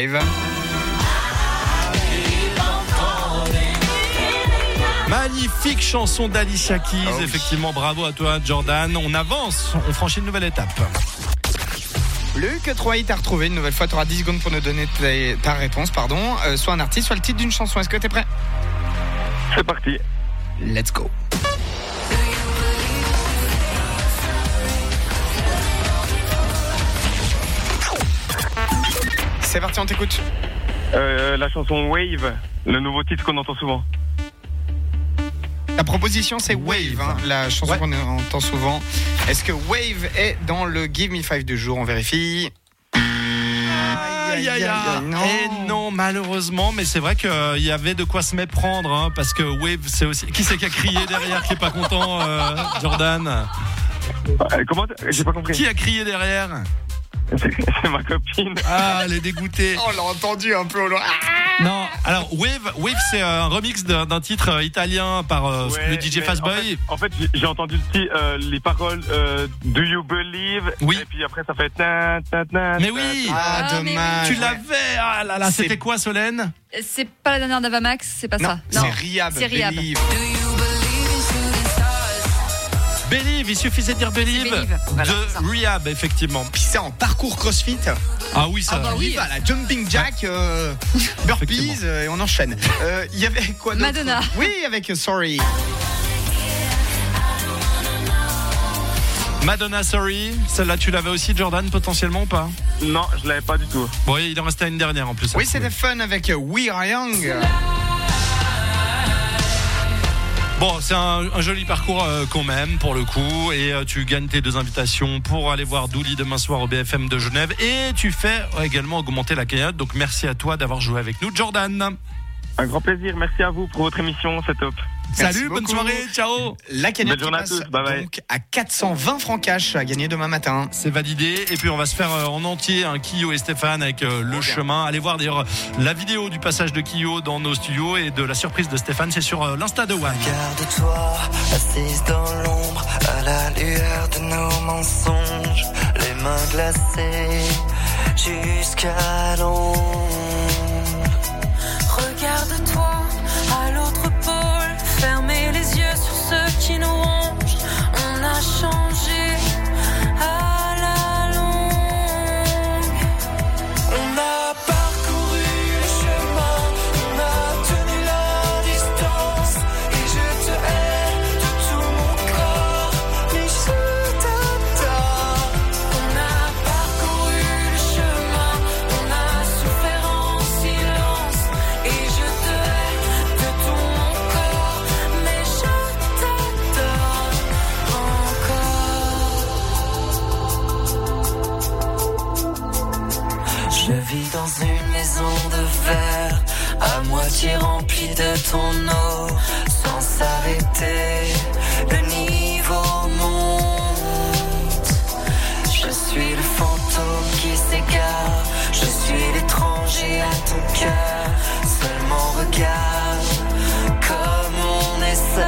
Magnifique chanson d'Alicia Keys, effectivement, bravo à toi Jordan. On avance, on franchit une nouvelle étape. Plus que 3 hits à retrouver, une nouvelle fois tu auras 10 secondes pour nous donner ta réponse, soit un artiste, soit le titre d'une chanson. Est-ce que t'es prêt ? C'est parti. Let's go. C'est parti, on t'écoute. La chanson Wave, le nouveau titre qu'on entend souvent. La proposition c'est Wave, la chanson qu'on entend souvent. Est-ce que Wave est dans le Give Me 5 du jour ? On vérifie. Non, malheureusement, mais c'est vrai qu'il y avait de quoi se méprendre, parce que Wave, c'est aussi. Qui c'est qui a crié derrière, qui est pas content, Jordan ? Comment ? J'ai pas compris. Qui a crié derrière ? C'est ma copine. Ah, elle est dégoûtée. On l'a entendu un peu au loin. Non, alors Wave, c'est un remix d'un titre italien par le DJ Fastboy. En fait, j'ai entendu les paroles Do You Believe? Oui. Et puis après, ça fait Mais oui. Dommage. Tu l'avais. Ah là là, c'était quoi, Solène? C'est pas la dernière d'Avamax, c'est pas ça. Non, c'est Rehab. C'est Rehab. Believe, il suffisait de dire Believe. Voilà, de Rehab, effectivement. Puis c'est en parcours CrossFit. Ah oui, ça. Oui, bah, la jumping jack, burpees, et on enchaîne. Il y avait quoi d'autre? Madonna. Oui, avec Sorry. Madonna, Sorry. Celle-là, tu l'avais aussi, Jordan, potentiellement ou pas? Non, je l'avais pas du tout. Bon, il en restait une dernière en plus. Oui, c'était fun avec We Are Young. Bon, c'est un joli parcours qu'on m'aime pour le coup, et tu gagnes tes 2 invitations pour aller voir Douli demain soir au BFM de Genève, et tu fais également augmenter la cagnotte. Donc merci à toi d'avoir joué avec nous, Jordan. Un grand plaisir, merci à vous pour votre émission, c'est top. Salut, bonne soirée, ciao. La cagnotte qui passe donc à 420 francs cash à gagner demain matin. C'est validé, et puis on va se faire en entier un Kyo et Stéphane avec le chemin. Allez voir d'ailleurs la vidéo du passage de Kyo dans nos studios et de la surprise de Stéphane, c'est sur l'Insta de One. Regarde-toi, assise dans l'ombre, à la lueur de nos mensonges, les mains glacées jusqu'à l'ombre. Regarde-toi à l'autre pôle, fermez les yeux sur ceux qui nous rongent. On a changé à la longue. On a parcouru le chemin, on a tenu la distance. Et je te hais de tout mon corps, mais je t'adore. On a parcouru le chemin, on a souffert en silence. Et je te hais de tout mon corps, mais je t'adore encore. Je vis dans une maison de verre, à moitié remplie de ton eau, sans s'arrêter, le niveau monte. Je suis le fantôme qui s'égare, je suis l'étranger à ton cœur. Seulement regarde comme on est seul.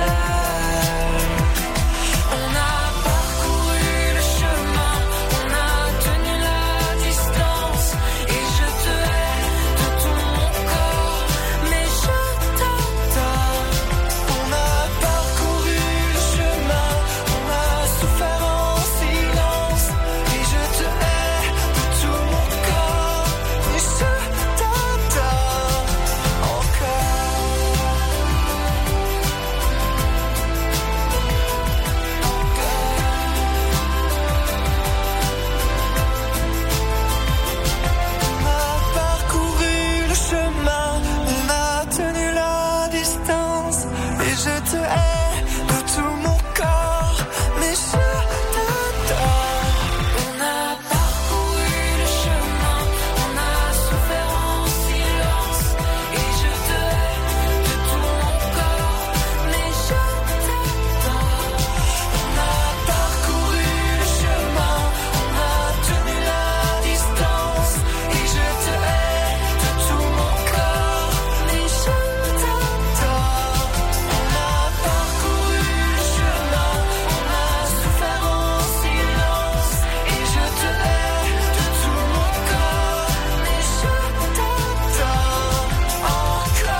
On a parcouru le chemin, on a tenu la distance. Et je te hais de tout mon corps, mais je t'adore. On a parcouru le chemin, on a souffert en silence. Et je te hais de tout mon corps, mais je t'adore encore. On a parcouru le chemin, on a tenu la distance. Et je te hais de tout mon corps, mais je t'adore. On a parcouru le chemin, on a souffert en silence. Et je te hais de tout mon corps, mais je t'adore. On a parcouru le chemin, on a tenu la distance. Et je te hais de tout mon corps, mais je t'adore. On a parcouru le chemin, on a souffert en silence. Et je te hais de tout mon corps, mais je t'adore encore.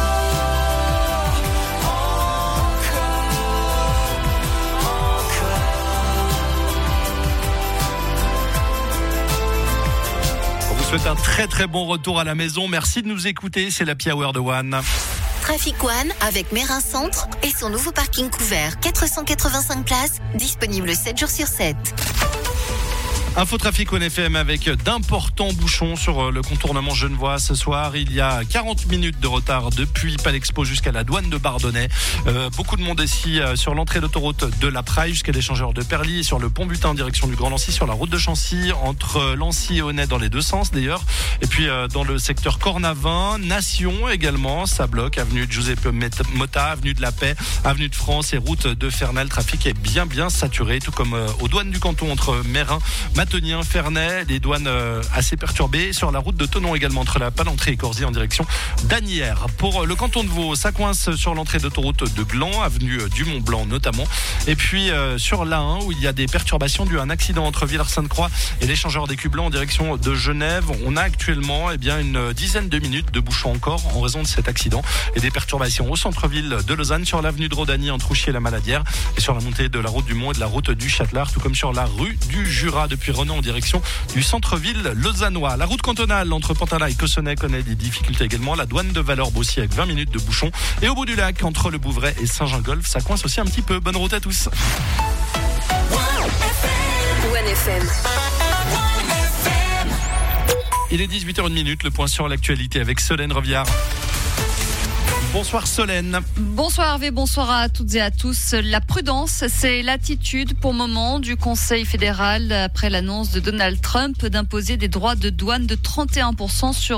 On vous souhaite un très très bon retour à la maison. Merci de nous écouter, c'est l'Happy Hour de One. Trafic One avec Mérin Centre et son nouveau parking couvert. 485 places, disponible 7 jours sur 7. Infotrafic One FM avec d'importants bouchons sur le contournement genevois ce soir. Il y a 40 minutes de retard depuis Palexpo jusqu'à la douane de Bardonnay. Beaucoup de monde ici sur l'entrée d'autoroute de la Praille jusqu'à l'échangeur de Perly et sur le pont Butin en direction du Grand Lancy, sur la route de Chancy, entre Lancy et Honnay dans les deux sens d'ailleurs. Et puis dans le secteur Cornavin, Nation également, ça bloque. Avenue de Giuseppe Motta, avenue de la Paix, avenue de France et route de Fernel. Le trafic est bien saturé, tout comme aux douanes du canton entre Mérin, Matonien, Ferney, les douanes assez perturbées. Sur la route de Thonon également, entre la Palanterie et Corzy en direction d'Asnières. Pour le canton de Vaud, ça coince sur l'entrée d'autoroute de Gland, avenue du Mont-Blanc notamment. Et puis sur l'A1 où il y a des perturbations dues à un accident entre Villars-Sainte-Croix et l'échangeur d'écus blancs en direction de Genève. On a actuellement une dizaine de minutes de bouchons encore en raison de cet accident et des perturbations au centre-ville de Lausanne, sur l'avenue de Rodanie entre Ouchy et la Maladière et sur la montée de la route du Mont et de la route du Châtelard, tout comme sur la rue du Jura depuis Renan en direction du centre-ville lausannois. La route cantonale entre Pantala et Cossonay connaît des difficultés également. La douane de Valorbe aussi avec 20 minutes de bouchons. Et au bout du lac, entre le Bouvray et Saint-Gingolph, ça coince aussi un petit peu. Bonne route à tous. Il est 18h01, le point sur l'actualité avec Solène Reviard. Bonsoir Solène. Bonsoir Hervé, bonsoir à toutes et à tous. La prudence, c'est l'attitude pour le moment du Conseil fédéral après l'annonce de Donald Trump d'imposer des droits de douane de 31% sur